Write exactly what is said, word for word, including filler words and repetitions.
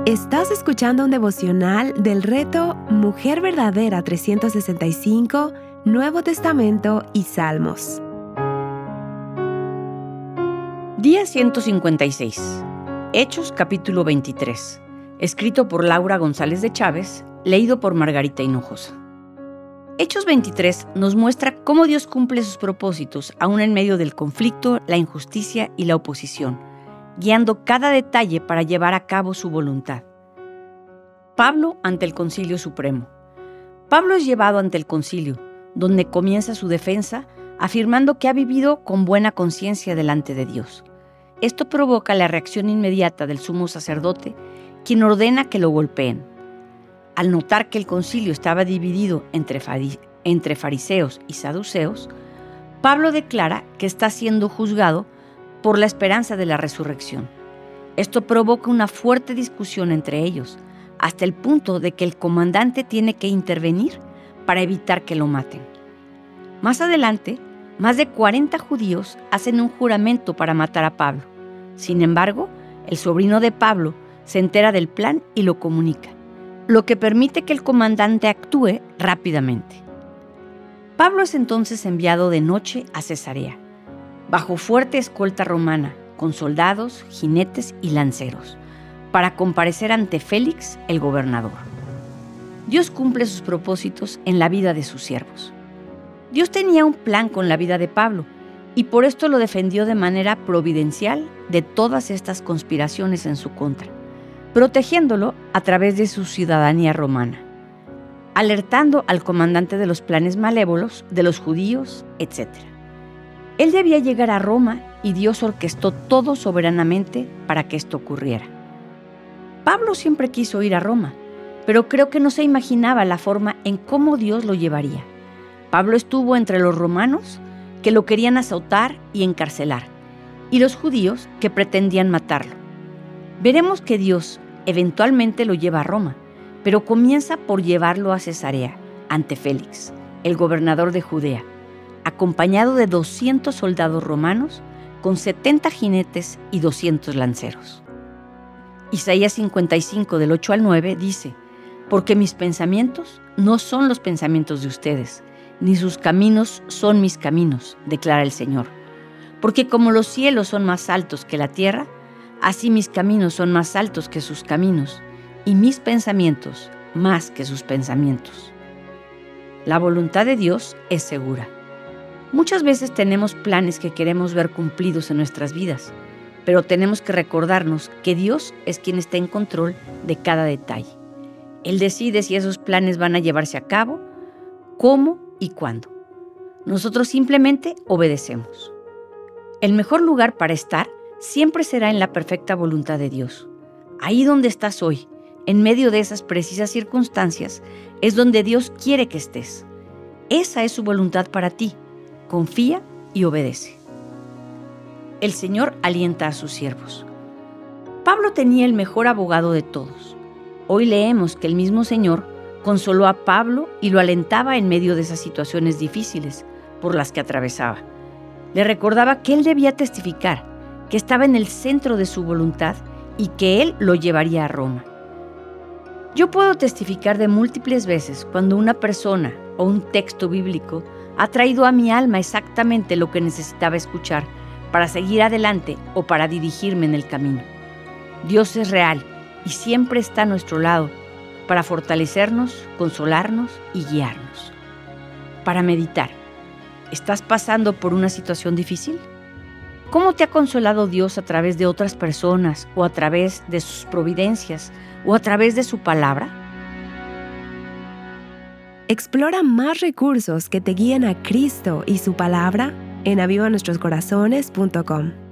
Estás escuchando un devocional del reto Mujer Verdadera trescientos sesenta y cinco, Nuevo Testamento y Salmos. Día ciento cincuenta y seis. Hechos capítulo veintitrés. Escrito por Laura González de Chávez, leído por Margarita Hinojosa. Hechos veintitrés nos muestra cómo Dios cumple sus propósitos aún en medio del conflicto, la injusticia y la oposición, guiando cada detalle para llevar a cabo su voluntad. Pablo ante el Concilio Supremo. Pablo es llevado ante el concilio, donde comienza su defensa, afirmando que ha vivido con buena conciencia delante de Dios. Esto provoca la reacción inmediata del sumo sacerdote, quien ordena que lo golpeen. Al notar que el concilio estaba dividido entre, fari- entre fariseos y saduceos, Pablo declara que está siendo juzgado por la esperanza de la resurrección. Esto provoca una fuerte discusión entre ellos, hasta el punto de que el comandante tiene que intervenir para evitar que lo maten. Más adelante, más de cuarenta judíos hacen un juramento para matar a Pablo. Sin embargo, el sobrino de Pablo se entera del plan y lo comunica, lo que permite que el comandante actúe rápidamente. Pablo es entonces enviado de noche a Cesarea, bajo fuerte escolta romana, con soldados, jinetes y lanceros, para comparecer ante Félix, el gobernador. Dios cumple sus propósitos en la vida de sus siervos. Dios tenía un plan con la vida de Pablo, y por esto lo defendió de manera providencial de todas estas conspiraciones en su contra, protegiéndolo a través de su ciudadanía romana, alertando al comandante de los planes malévolos de los judíos, etcétera. Él debía llegar a Roma y Dios orquestó todo soberanamente para que esto ocurriera. Pablo siempre quiso ir a Roma, pero creo que no se imaginaba la forma en cómo Dios lo llevaría. Pablo estuvo entre los romanos, que lo querían azotar y encarcelar, y los judíos que pretendían matarlo. Veremos que Dios eventualmente lo lleva a Roma, pero comienza por llevarlo a Cesarea, ante Félix, el gobernador de Judea, acompañado de doscientos soldados romanos, con setenta jinetes y doscientos lanceros. Isaías cincuenta y cinco, del ocho al nueve, dice: «Porque mis pensamientos no son los pensamientos de ustedes, ni sus caminos son mis caminos, declara el Señor. Porque como los cielos son más altos que la tierra, así mis caminos son más altos que sus caminos, y mis pensamientos más que sus pensamientos». La voluntad de Dios es segura. Muchas veces tenemos planes que queremos ver cumplidos en nuestras vidas, pero tenemos que recordarnos que Dios es quien está en control de cada detalle. Él decide si esos planes van a llevarse a cabo, cómo y cuándo. Nosotros simplemente obedecemos. El mejor lugar para estar siempre será en la perfecta voluntad de Dios. Ahí donde estás hoy, en medio de esas precisas circunstancias, es donde Dios quiere que estés. Esa es su voluntad para ti. Confía y obedece. El Señor alienta a sus siervos. Pablo tenía el mejor abogado de todos. Hoy leemos que el mismo Señor consoló a Pablo y lo alentaba en medio de esas situaciones difíciles por las que atravesaba. Le recordaba que él debía testificar, que estaba en el centro de su voluntad y que él lo llevaría a Roma. Yo puedo testificar de múltiples veces cuando una persona o un texto bíblico ha traído a mi alma exactamente lo que necesitaba escuchar para seguir adelante o para dirigirme en el camino. Dios es real y siempre está a nuestro lado para fortalecernos, consolarnos y guiarnos. Para meditar, ¿estás pasando por una situación difícil? ¿Cómo te ha consolado Dios a través de otras personas o a través de sus providencias o a través de su palabra? Explora más recursos que te guíen a Cristo y su palabra en aviva nuestros corazones punto com.